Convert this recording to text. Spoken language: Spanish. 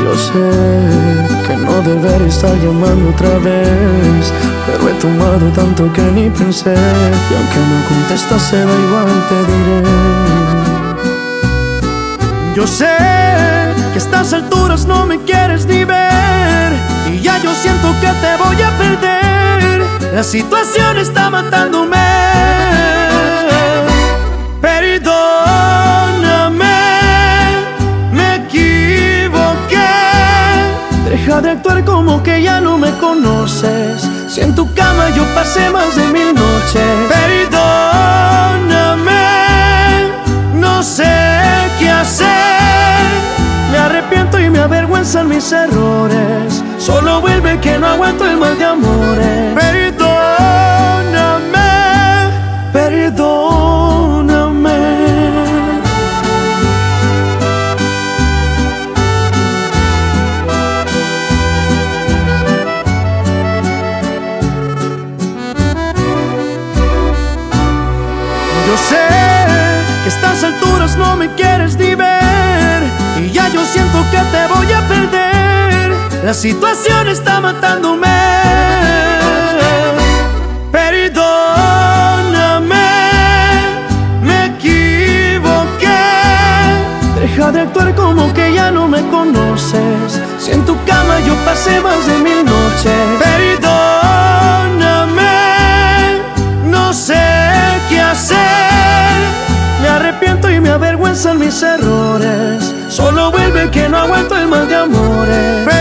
Yo sé que no debería estar llamando otra vez, pero he tomado tanto que ni pensé. Y aunque no contestas, se da igual, te diré. Yo sé que a estas alturas no me quieres ni ver, y ya yo siento que te voy a perder. La situación está matándome. Deja de actuar como que ya no me conoces. Si en tu cama yo pasé más de 1000 noches. Perdóname, no sé qué hacer. Me arrepiento y me avergüenzan mis errores. Solo vuelve que no aguanto el mal de amores. Perdóname, perdóname. Yo sé que a estas alturas no me quieres ni ver, y ya yo siento que te voy a perder. La situación está matándome. Perdóname, me equivoqué. Deja de actuar como que ya no me conoces. Si en tu cama yo pasé más de 1000 noches. Perdóname, no sé qué hacer. Me arrepiento y me avergüenzan mis errores. Solo vuelve que no aguanto el mal de amores.